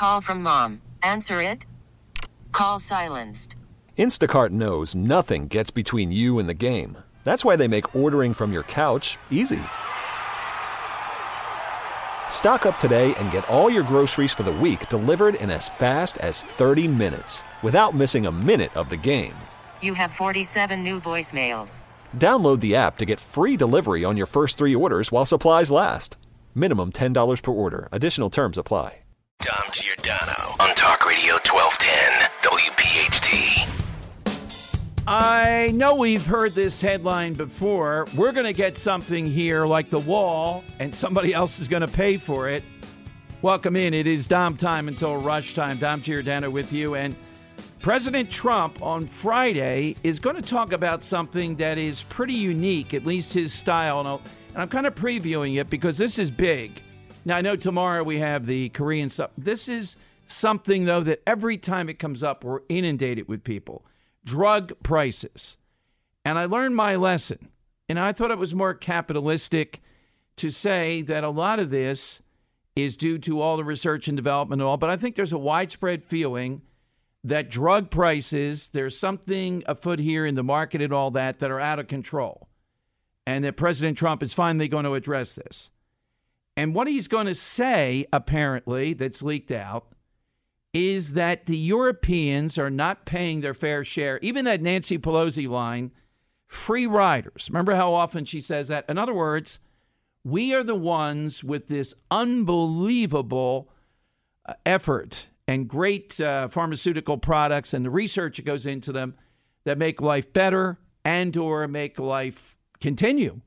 Call from mom. Answer it. Call silenced. Instacart knows nothing gets between you and the game. That's why they make ordering from your couch easy. Stock up today and get all your groceries for the week delivered in as fast as 30 minutes without missing a minute of the game. You have 47 new voicemails. Download the app to get free delivery on your first 3 orders while supplies last. Minimum $10 per order. Additional terms apply. Dom Giordano on Talk Radio 1210 WPHT. I know we've heard this headline before. We're going to get something here like the wall, and somebody else is going to pay for it. Welcome in. It is Dom time until rush time. Dom Giordano with you. And President Trump on Friday is going to talk about something that is pretty unique, at least his style. And I'm kind of previewing it because this is big. Now, I know tomorrow we have the Korean stuff. This is something, though, that every time it comes up, we're inundated with people. Drug prices. And I learned my lesson. And I thought it was more capitalistic to say that a lot of this is due to all the research and development and all. But I think there's a widespread feeling that drug prices, there's something afoot here in the market and all that are out of control. And that President Trump is finally going to address this. And what he's going to say, apparently, that's leaked out, is that the Europeans are not paying their fair share. Even that Nancy Pelosi line, free riders. Remember how often she says that? In other words, we are the ones with this unbelievable effort and great pharmaceutical products and the research that goes into them that make life better and or make life continue.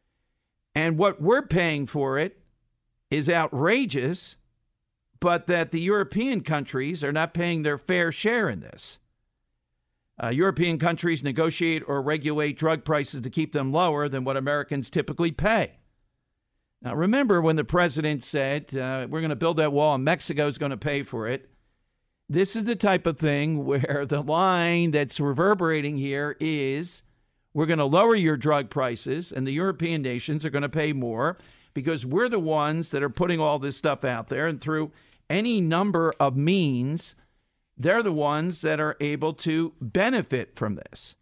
And what we're paying for it is outrageous, but that the European countries are not paying their fair share in this. European countries negotiate or regulate drug prices to keep them lower than what Americans typically pay. Now, remember when the president said, we're going to build that wall and Mexico is going to pay for it. This is the type of thing where the line that's reverberating here is we're going to lower your drug prices and the European nations are going to pay more because we're the ones that are putting all this stuff out there, and through any number of means, they're the ones that are able to benefit from this.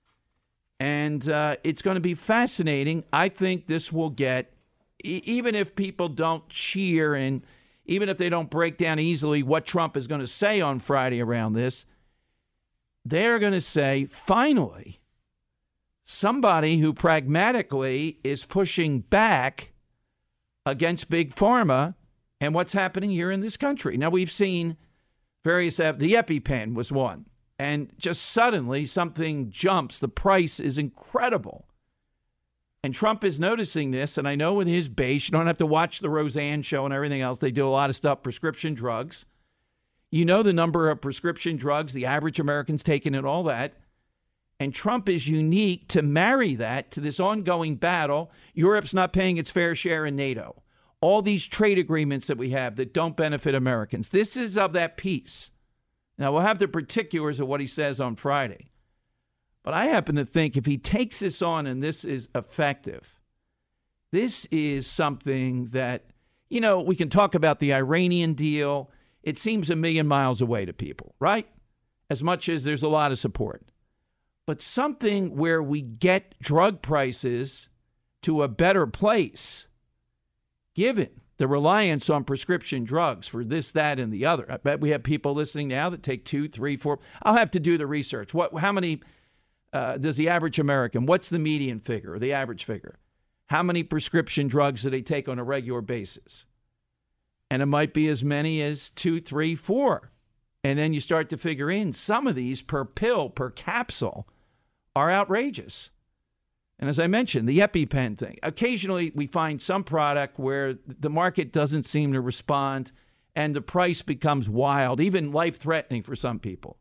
And it's going to be fascinating. I think this will get, even if people don't cheer and even if they don't break down easily what Trump is going to say on Friday around this, they're going to say, finally, somebody who pragmatically is pushing back against Big Pharma and what's happening here in this country. Now, we've seen various, the EpiPen was one, and just suddenly something jumps. The price is incredible. And Trump is noticing this, and I know with his base, you don't have to watch the Roseanne show and everything else. They do a lot of stuff, prescription drugs. You know the number of prescription drugs the average American's taking and all that. And Trump is unique to marry that to this ongoing battle. Europe's not paying its fair share in NATO. All these trade agreements that we have that don't benefit Americans. This is of that piece. Now, we'll have the particulars of what he says on Friday. But I happen to think if he takes this on and this is effective, this is something that, you know, we can talk about the Iranian deal. It seems a million miles away to people, right? As much as there's a lot of support. But something where we get drug prices to a better place, given the reliance on prescription drugs for this, that, and the other. I bet we have people listening now that take 2, 3, 4. I'll have to do the research. How many does the average American, what's the median figure or the average figure? How many prescription drugs do they take on a regular basis? And it might be as many as 2, 3, 4. And then you start to figure in some of these per pill, per capsule, are outrageous. And as I mentioned, the EpiPen thing. Occasionally, we find some product where the market doesn't seem to respond and the price becomes wild, even life-threatening for some people.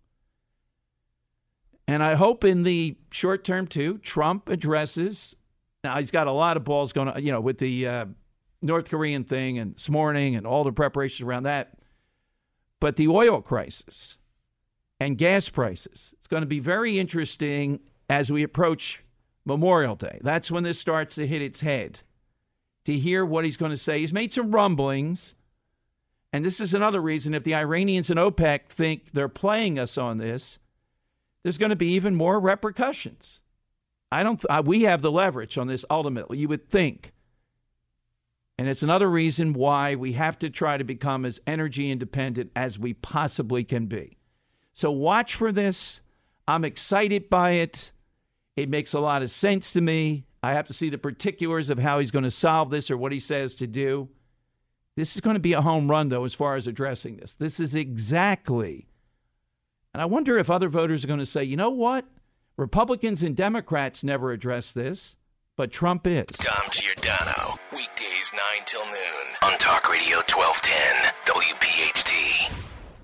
And I hope in the short term, too, Trump addresses. Now, he's got a lot of balls going on, you know, with the North Korean thing and this morning and all the preparations around that. But the oil crisis and gas prices, it's going to be very interesting as we approach Memorial Day. That's when this starts to hit its head, to hear what he's going to say. He's made some rumblings, And this is another reason, if the Iranians and OPEC think they're playing us on this, there's going to be even more repercussions. We have the leverage on this ultimately, you would think. And it's another reason why we have to try to become as energy independent as we possibly can be. So watch for this. I'm excited by it. It makes a lot of sense to me. I have to see the particulars of how he's going to solve this or what he says to do. This is going to be a home run, though, as far as addressing this. This is exactly. And I wonder if other voters are going to say, you know what? Republicans and Democrats never address this, but Trump is. Dom Giordano, weekdays 9 till noon on Talk Radio 1210, WPHT.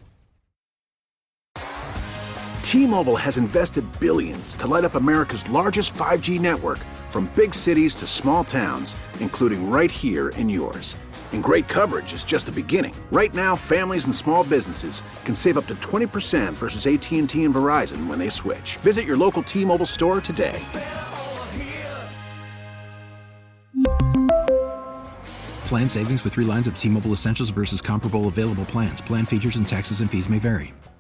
T-Mobile has invested billions to light up America's largest 5G network, from big cities to small towns, including right here in yours. And great coverage is just the beginning. Right now, families and small businesses can save up to 20% versus AT&T and Verizon when they switch. Visit your local T-Mobile store today. Plan savings with 3 lines of T-Mobile Essentials versus comparable available plans. Plan features and taxes and fees may vary.